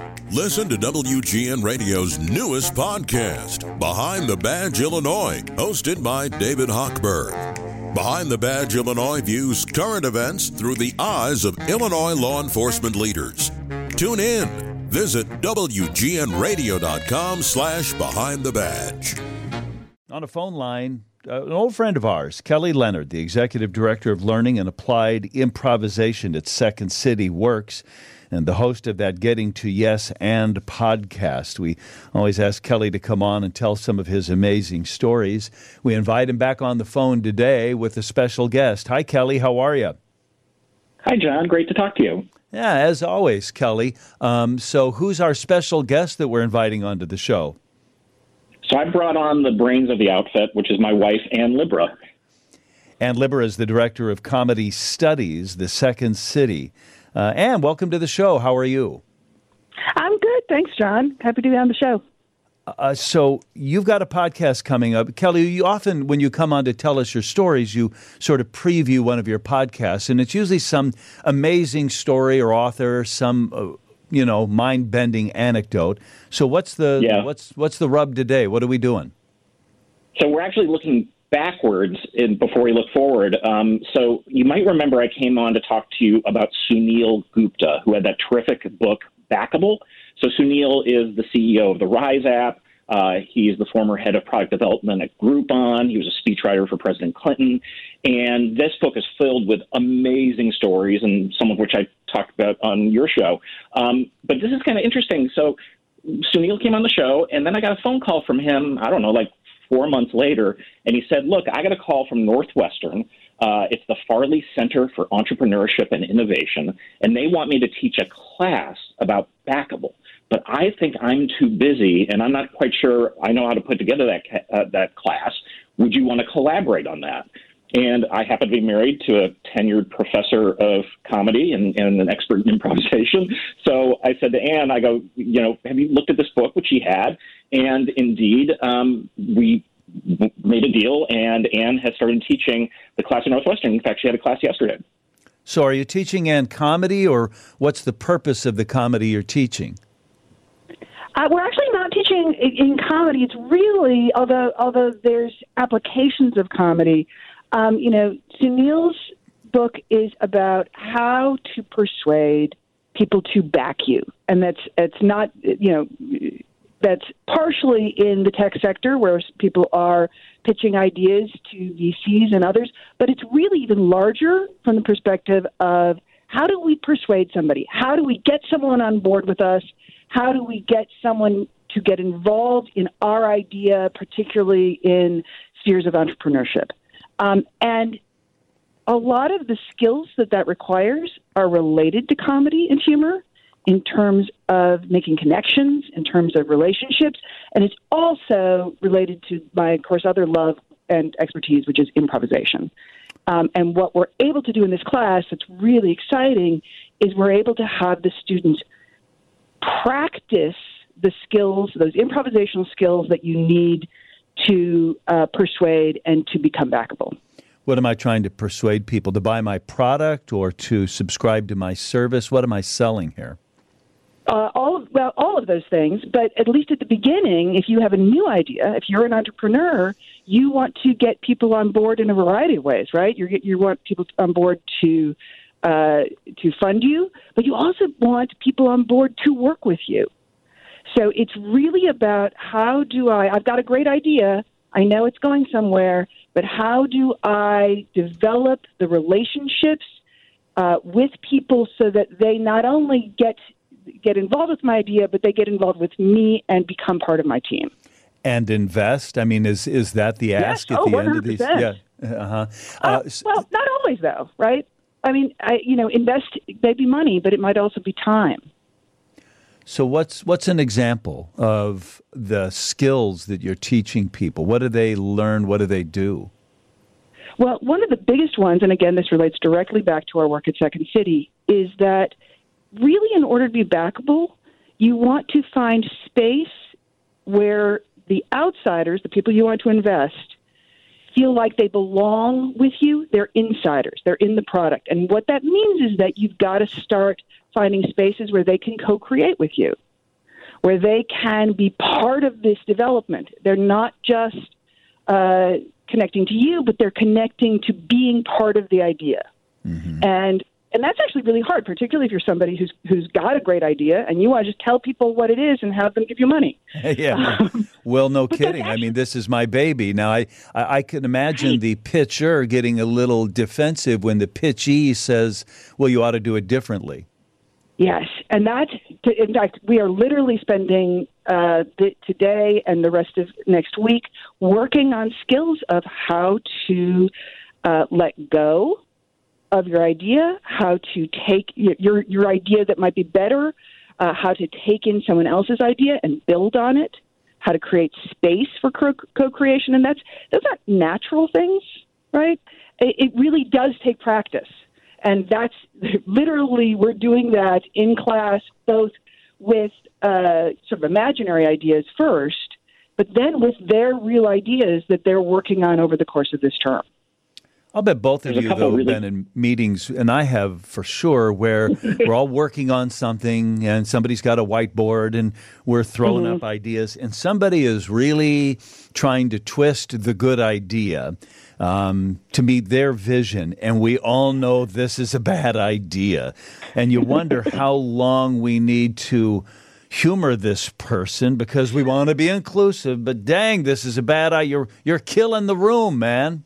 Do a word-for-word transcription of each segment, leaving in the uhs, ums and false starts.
Listen to W G N Radio's newest podcast, Behind the Badge Illinois, hosted by David Hochberg. Behind the Badge Illinois views current events through the eyes of Illinois law enforcement leaders. Tune in. Visit W G N radio dot com slash behind the badge. On a phone line, uh, an old friend of ours, Kelly Leonard, the Executive Director of Learning and Applied Improvisation at Second City Works, and the host of that Getting to Yes and podcast. We always ask Kelly to come on and tell some of his amazing stories. We invite him back on the phone today with a special guest. Hi, Kelly. How are you? Hi, John. Great to talk to you. Yeah, as always, Kelly. Um, so who's our special guest that we're inviting onto the show? So I brought on the brains of the outfit, which is my wife, Ann Libra. Ann Libra is the Director of Comedy Studies, the Second City. Uh, Ann, welcome to the show. How are you? I'm good. Thanks, John. Happy to be on the show. Uh, so you've got a podcast coming up. Kelly, you often, when you come on to tell us your stories, you sort of preview one of your podcasts, and it's usually some amazing story or author, some, uh, you know, mind-bending anecdote. So what's the yeah. what's what's the rub today? What are we doing? So we're actually looking backwards in, before we look forward. Um, so you might remember I came on to talk to you about Sunil Gupta, who had that terrific book, Backable. So Sunil is the C E O of the Rise app. Uh, he's the former head of product development at Groupon. He was a speechwriter for President Clinton. And this book is filled with amazing stories, and some of which I talked about on your show. Um, but this is kind of interesting. So Sunil came on the show, and then I got a phone call from him, I don't know, like four months later, and he said, look, I got a call from Northwestern. Uh, it's the Farley Center for Entrepreneurship and Innovation, and they want me to teach a class about Backable. But I think I'm too busy, and I'm not quite sure I know how to put together that uh, that class. Would you want to collaborate on that? And I happen to be married to a tenured professor of comedy and, and an expert in improvisation. So I said to Ann, I go, you know, have you looked at this book, which she had? And indeed, um, we made a deal, and Ann has started teaching the class at Northwestern. In fact, she had a class yesterday. So are you teaching Ann comedy, or what's the purpose of the comedy you're teaching? Uh, we're actually not teaching in, in comedy. It's really, although although there's applications of comedy, um, you know, Sunil's book is about how to persuade people to back you. And that's it's not, you know, that's partially in the tech sector where people are pitching ideas to V Cs and others, but it's really even larger from the perspective of how do we persuade somebody? How do we get someone on board with us? How do we get someone to get involved in our idea, particularly in spheres of entrepreneurship? Um, and a lot of the skills that that requires are related to comedy and humor in terms of making connections, in terms of relationships, and it's also related to my, of course, other love and expertise, which is improvisation. Um, and what we're able to do in this class that's really exciting is we're able to have the students practice the skills, those improvisational skills that you need to uh, persuade and to become backable. What am I trying to persuade people to buy my product or to subscribe to my service? What am I selling here? Uh, all of, well, all of those things, but at least at the beginning, if you have a new idea, if you're an entrepreneur, you want to get people on board in a variety of ways, right? You you want people on board to uh, to fund you, but you also want people on board to work with you. So it's really about how do I, I've got a great idea, I know it's going somewhere, but how do I develop the relationships uh, with people so that they not only get get involved with my idea, but they get involved with me and become part of my team. And invest? I mean, is is that the ask yes. at oh, the one hundred percent. end of these? Yeah. Uh-huh. Uh, uh, well, not always, though, right? I mean, I, you know, invest maybe money, but it might also be time. So what's what's an example of the skills that you're teaching people? What do they learn? What do they do? Well, one of the biggest ones, and again, this relates directly back to our work at Second City, is that really in order to be backable, you want to find space where the outsiders, the people you want to invest, feel like they belong with you. They're insiders. They're in the product. And what that means is that you've got to start finding spaces where they can co-create with you. where they can be part of this development. They're not just uh, connecting to you, but they're connecting to being part of the idea. Mm-hmm. And and that's actually really hard, particularly if you're somebody who's who's got a great idea and you want to just tell people what it is and have them give you money. Yeah. Um, well, no kidding. I mean, this is my baby. Now, I, I, I can imagine right. the pitcher getting a little defensive when the pitchee says, well, you ought to do it differently. Yes. And that, in fact, we are literally spending uh, the, today and the rest of next week working on skills of how to uh, let go of your idea, how to take your your idea that might be better, uh, how to take in someone else's idea and build on it, how to create space for co- co-creation. And that's those aren't natural things, right? It, it really does take practice. And that's literally, we're doing that in class, both with uh, sort of imaginary ideas first, but then with their real ideas that they're working on over the course of this term. I'll bet both of There's you, though, have really... been in meetings, and I have for sure, where we're all working on something, and somebody's got a whiteboard, and we're throwing mm-hmm. up ideas, and somebody is really trying to twist the good idea um, to meet their vision, and we all know this is a bad idea. And you wonder how long we need to humor this person because we want to be inclusive, but dang, this is a bad idea. You're, you're killing the room, man.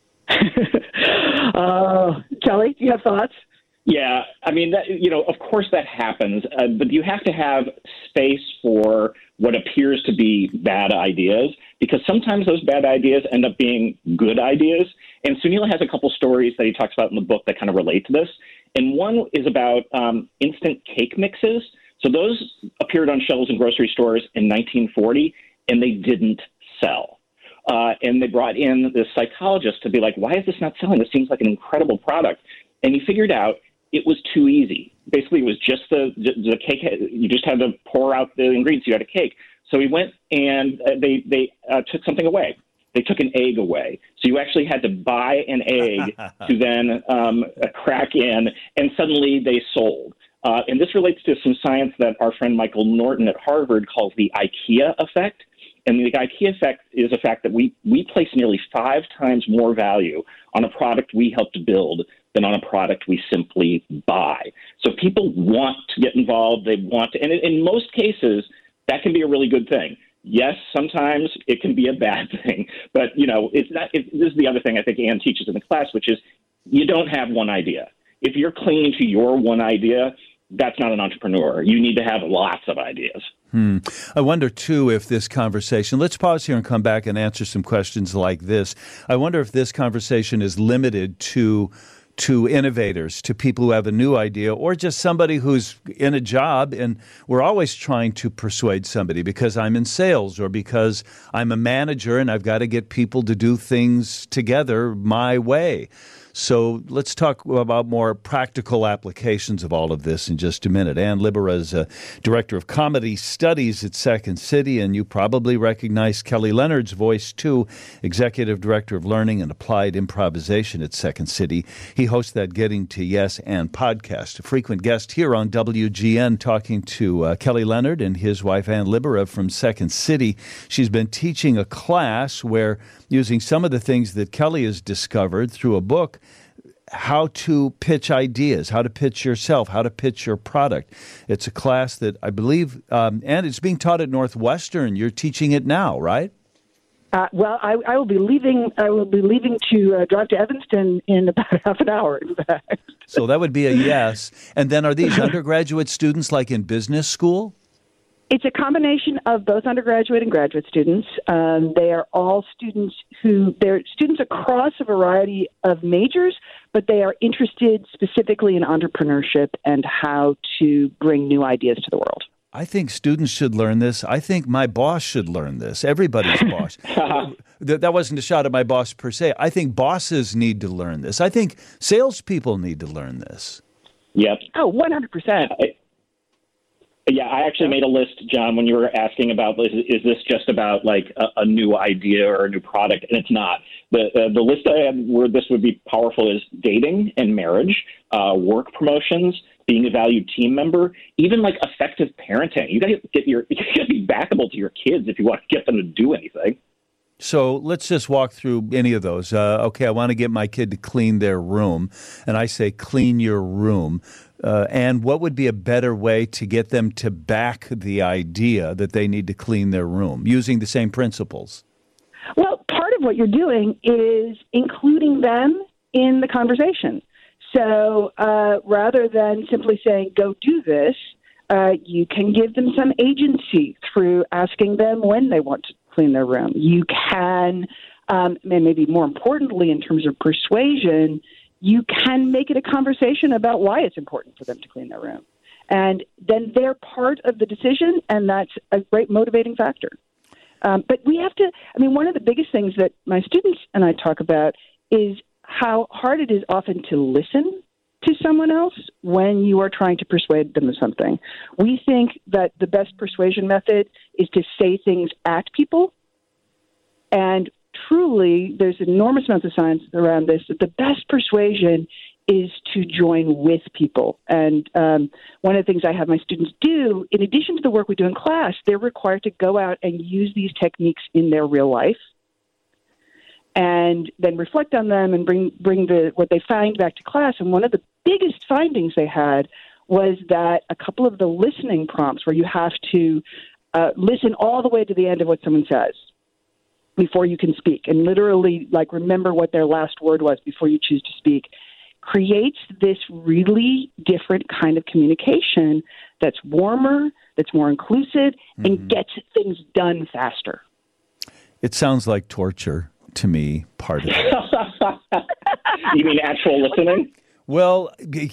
uh, Kelly, do you have thoughts? Yeah, I mean, that, you know, of course that happens, uh, but you have to have space for what appears to be bad ideas, because sometimes those bad ideas end up being good ideas. And Sunil has a couple stories that he talks about in the book that kind of relate to this. And one is about um, instant cake mixes. So those appeared on shelves in grocery stores in nineteen forty, and they didn't sell. Uh, and they brought in this psychologist to be like, why is this not selling? This seems like an incredible product. And he figured out it was too easy. Basically, it was just the, the cake. You just had to pour out the ingredients. You had a cake. So he went and uh, they, they uh, took something away. They took an egg away. So you actually had to buy an egg to then um, crack in, and suddenly they sold. Uh, and this relates to some science that our friend Michael Norton at Harvard calls the IKEA effect. And the IKEA effect is a fact that we, we place nearly five times more value on a product we helped build than on a product we simply buy. So people want to get involved. They want to, and in, in most cases, that can be a really good thing. Yes, sometimes it can be a bad thing, but you know, it's not. It, this is the other thing I think Anne teaches in the class, which is you don't have one idea. If you're clinging to your one idea, that's not an entrepreneur. You need to have lots of ideas. Hmm. I wonder, too, if this conversation, let's pause here and come back and answer some questions like this. I wonder if this conversation is limited to to innovators, to people who have a new idea, or just somebody who's in a job. And we're always trying to persuade somebody because I'm in sales or because I'm a manager and I've got to get people to do things together my way. So let's talk about more practical applications of all of this in just a minute. Anne Libera is a director of comedy studies at Second City, and you probably recognize Kelly Leonard's voice, too, executive director of learning and applied improvisation at Second City. He hosts that Getting to Yes and podcast, a frequent guest here on W G N, talking to uh, Kelly Leonard and his wife, Anne Libera, from Second City. She's been teaching a class where, using some of the things that Kelly has discovered through a book, how to pitch ideas, how to pitch yourself, how to pitch your product. It's a class that I believe, um, and it's being taught at Northwestern. You're teaching it now, right? Uh, well, I, I will be leaving. I will be leaving to uh, drive to Evanston in about half an hour. In fact, so that would be a yes. And then, are these undergraduate students like in business school? It's a combination of both undergraduate and graduate students. Um, they are all students who, they're students across a variety of majors, but they are interested specifically in entrepreneurship and how to bring new ideas to the world. I think students should learn this. I think my boss should learn this. Everybody's boss. That wasn't a shot at my boss per se. I think bosses need to learn this. I think salespeople need to learn this. Yep. Oh, one hundred percent. I- Yeah, I actually made a list, John, when you were asking about, is, is this just about like a, a new idea or a new product? And it's not. The uh, the list I had where this would be powerful is dating and marriage, uh, work promotions, being a valued team member, even like effective parenting. You got to get your, you got to be backable to your kids if you want to get them to do anything. So let's just walk through any of those. Uh, okay, I want to get my kid to clean their room, and I say clean your room. Uh, and what would be a better way to get them to back the idea that they need to clean their room using the same principles? Well, part of what you're doing is including them in the conversation. So uh, rather than simply saying, go do this, uh, you can give them some agency through asking them when they want to clean their room. You can, um, and maybe more importantly, in terms of persuasion, you can make it a conversation about why it's important for them to clean their room. And then they're part of the decision, and that's a great motivating factor. Um, but we have to, I mean, one of the biggest things that my students and I talk about is how hard it is often to listen to someone else when you are trying to persuade them of something. We think that the best persuasion method is to say things at people. And truly, there's enormous amounts of science around this, that the best persuasion is to join with people. And um, one of the things I have my students do, in addition to the work we do in class, they're required to go out and use these techniques in their real life, and then reflect on them and bring bring the what they find back to class. And one of the biggest findings they had was that a couple of the listening prompts, where you have to uh, listen all the way to the end of what someone says before you can speak, and literally like remember what their last word was before you choose to speak, creates this really different kind of communication that's warmer, that's more inclusive, mm-hmm. and gets things done faster. It sounds like torture to me, part of it. You mean actual listening? Well,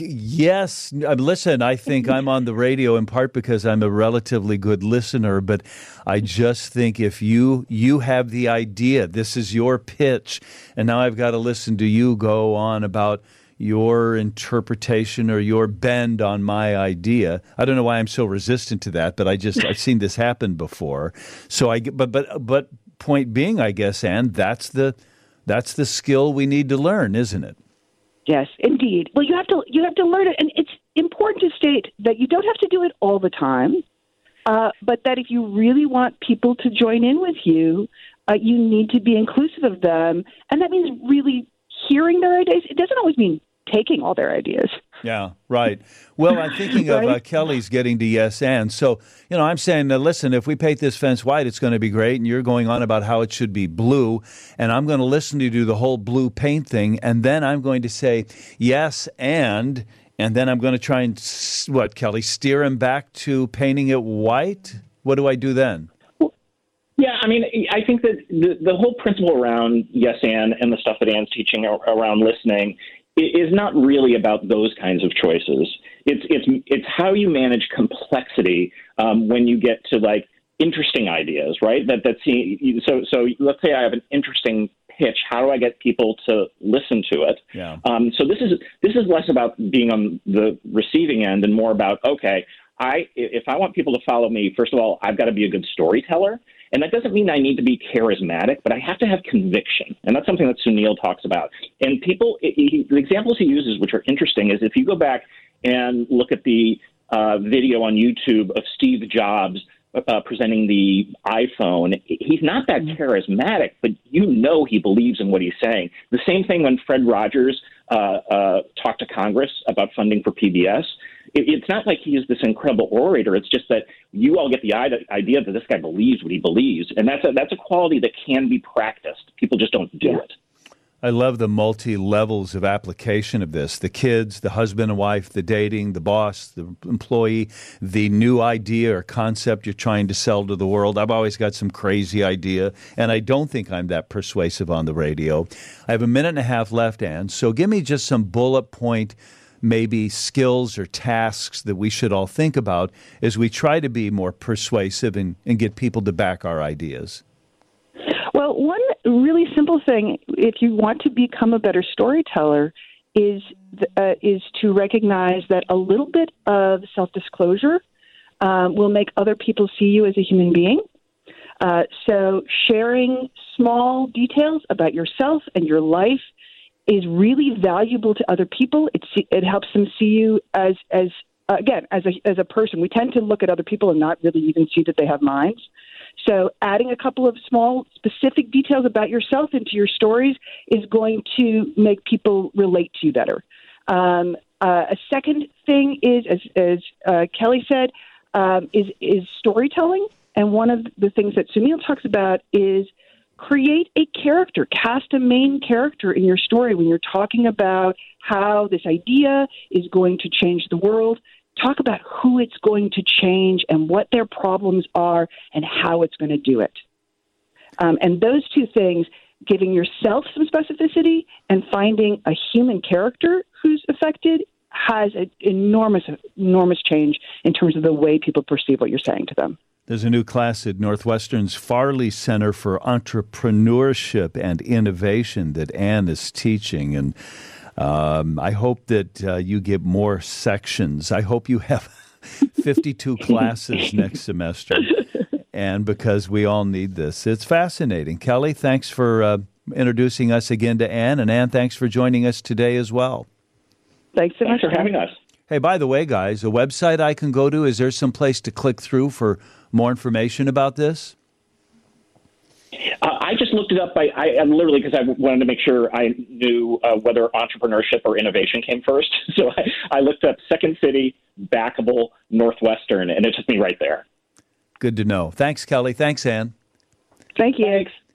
yes. Listen, I think I'm on the radio in part because I'm a relatively good listener, but I just think if you you have the idea, this is your pitch, and now I've got to listen to you go on about your interpretation or your bend on my idea. I don't know why I'm so resistant to that, but I just I've seen this happen before. So I but but but point being, I guess, Ann, that's the that's the skill we need to learn, isn't it? Yes, indeed. Well, you have to you have to learn it, and it's important to state that you don't have to do it all the time, uh, but that if you really want people to join in with you, uh, you need to be inclusive of them, and that means really hearing their ideas. It doesn't always mean taking all their ideas. Yeah, right. Well, I'm thinking right? of uh, Kelly's getting to yes and. So, you know, I'm saying, uh, listen, if we paint this fence white, it's going to be great. And you're going on about how it should be blue. And I'm going to listen to you do the whole blue paint thing. And then I'm going to say yes and. And then I'm going to try and, what, Kelly, steer him back to painting it white? What do I do then? Yeah, I mean, I think that the, the whole principle around yes and and the stuff that Ann's teaching around listening is not really about those kinds of choices. It's it's it's how you manage complexity um, when you get to like interesting ideas, right? That that's so so. Let's say I have an interesting pitch. How do I get people to listen to it? Yeah. Um, so this is this is less about being on the receiving end and more about okay. I if I want people to follow me, first of all, I've got to be a good storyteller. And that doesn't mean I need to be charismatic, but I have to have conviction. And that's something that Sunil talks about. And people, he, the examples he uses, which are interesting, is if you go back and look at the uh, video on YouTube of Steve Jobs uh, presenting the iPhone, he's not that charismatic, but you know he believes in what he's saying. The same thing when Fred Rogers uh, uh, talked to Congress about funding for P B S. It's not like he is this incredible orator. It's just that you all get the idea that this guy believes what he believes. And that's a, that's a quality that can be practiced. People just don't do yeah. it. I love the multi-levels of application of this. The kids, the husband and wife, the dating, the boss, the employee, the new idea or concept you're trying to sell to the world. I've always got some crazy idea, and I don't think I'm that persuasive on the radio. I have a minute and a half left, Ann, so give me just some bullet point maybe skills or tasks that we should all think about as we try to be more persuasive and, and get people to back our ideas. Well, one really simple thing, if you want to become a better storyteller, is uh, is to recognize that a little bit of self-disclosure um, will make other people see you as a human being. Uh, so sharing small details about yourself and your life is really valuable to other people. It it helps them see you as as uh, again as a as a person. We tend to look at other people and not really even see that they have minds. So adding a couple of small specific details about yourself into your stories is going to make people relate to you better. Um, uh, a second thing is, as, as uh, Kelly said, um, is is storytelling. And one of the things that Sunil talks about is create a character, cast a main character in your story when you're talking about how this idea is going to change the world. Talk about who it's going to change and what their problems are and how it's going to do it. Um, and those two things, giving yourself some specificity and finding a human character who's affected, has an enormous, enormous change in terms of the way people perceive what you're saying to them. There's a new class at Northwestern's Farley Center for Entrepreneurship and Innovation that Anne is teaching, and um, I hope that uh, you get more sections. I hope you have fifty-two classes next semester, and because we all need this. It's fascinating. Kelly, thanks for uh, introducing us again to Anne, and Anne, thanks for joining us today as well. Thanks so much for having us. Hey, by the way, guys, a website I can go to, is there some place to click through for more information about this? Uh, I just looked it up. I, I, I literally, because I wanted to make sure I knew uh, whether entrepreneurship or innovation came first. So I, I looked up Second City, Backable, Northwestern, and it took me right there. Good to know. Thanks, Kelly. Thanks, Anne. Thank you. Thanks.